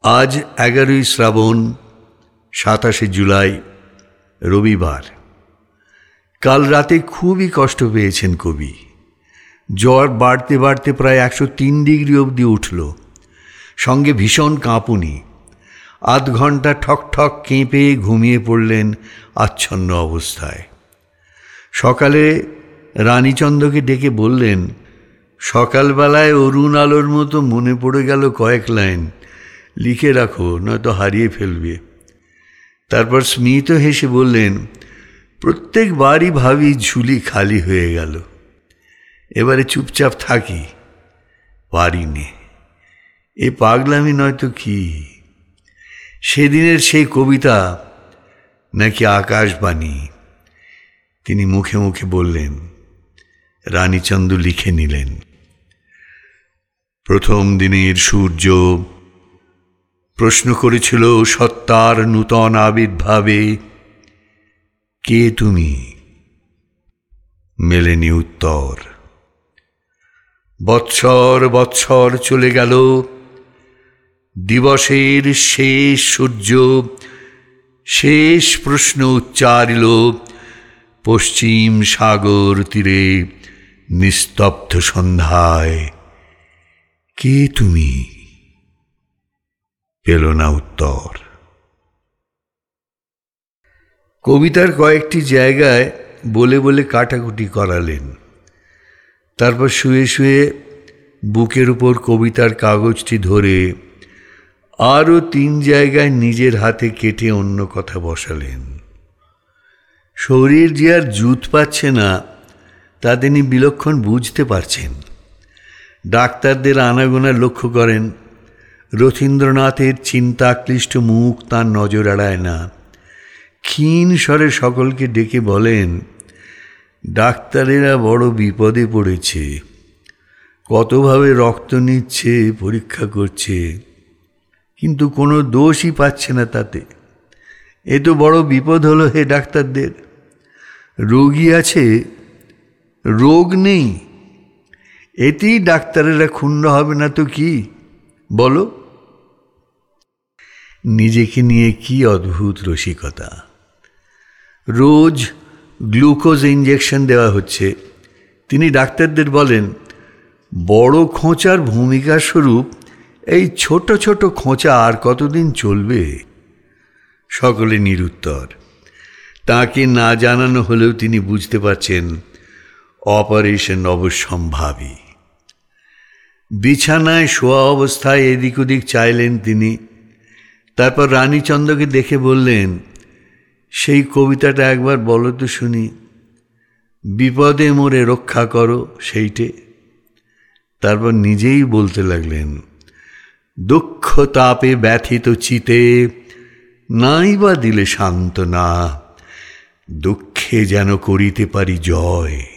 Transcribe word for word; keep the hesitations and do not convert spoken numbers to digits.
আজ এগারোই শ্রাবণ, সাতাশে জুলাই, রবিবার। কাল রাতে খুবই কষ্ট পেয়েছেন কবি। জ্বর বাড়তে বাড়তে প্রায় একশো তিন ডিগ্রি অবধি উঠল, সঙ্গে ভীষণ কাঁপুনি। আধ ঘন্টা ঠক ঠক কেঁপে ঘুমিয়ে পড়লেন আচ্ছন্ন অবস্থায়। সকালে রানীচন্দ্রকে ডেকে বললেন, সকালবেলায় অরুণ আলোর মতো মনে পড়ে গেল কয়েক লাইন, লিখে রাখো, নয়তো হারিয়ে ফেলবে। তারপর স্মিত হেসে বললেন, প্রত্যেকবারই ভাবি ঝুলি খালি হয়ে গেল, এবারে চুপচাপ থাকি, পারিনি। এ পাগলামি নয়তো কি? সেদিনের সেই কবিতা নাকি আকাশবাণী? তিনি মুখে মুখে বললেন। রানীচন্দ্র লিখে নিলেন, প্রথম দিনের সূর্য প্রশ্ন করেছিল সত্তার নূতন আবির্ভাবে, কে তুমি? মেলেনি উত্তর। বৎসর বৎসর চলে গেল, দিবসের শেষ সূর্য শেষ প্রশ্ন উচ্চারিল পশ্চিম সাগর তীরে নিস্তব্ধ সন্ধ্যায়, কে তুমি? পেল না উত্তর। কবিতার কয়েকটি জায়গায় বলে বলে কাটাকুটি করালেন। তারপর শুয়ে শুয়ে বুকের উপর কবিতার কাগজটি ধরে আরও তিন জায়গায় নিজের হাতে কেটে অন্য কথা বসালেন। শরীর যে আর জুত পাচ্ছে না তা তিনি বিলক্ষণ বুঝতে পারছেন। ডাক্তারদের আনাগোনা লক্ষ্য করেন, রথীন্দ্রনাথের চিন্তাক্লিষ্ট মুখ তাঁর নজর এড়ায় না। ক্ষীণ স্বরে সকলকে ডেকে বলেন, ডাক্তারেরা বড় বিপদে পড়েছে, কতভাবে রক্ত নিচ্ছে, পরীক্ষা করছে, কিন্তু কোনো দোষই পাচ্ছে না তাতে। এ তো বড় বিপদ হলো হে ডাক্তারদের। রোগী আছে, রোগ নেই, এতেই ডাক্তারেরা ক্ষুণ্ণ হবে না তো কি বলো? নিজেকে নিয়ে কি অদ্ভুত রসিকতা! রোজ গ্লুকোজ ইঞ্জেকশন দেওয়া হচ্ছে। তিনি ডাক্তারদের বলেন, বড় খোঁচার ভূমিকা স্বরূপ এই ছোট ছোট খোঁচা আর কতদিন চলবে? সকলে নিরুত্তর। তাকে না জানানো হলেও তিনি বুঝতে পারছেন অপারেশন অবশ্যম্ভাবী। বিছানায় শোয়া অবস্থায় এদিক ওদিক চাইলেন তিনি। তারপর রানীচন্দ্রকে দেখে বললেন, সেই কবিতাটা একবার বলো তো শুনি, বিপদে মোরে রক্ষা করো, সেইটে। তারপর নিজেই বলতে লাগলেন, দুঃখ তাপে ব্যথিত চিতে নাই বা দিলে সান্ত্বনা, দুঃখে যেন করিতে পারি জয়।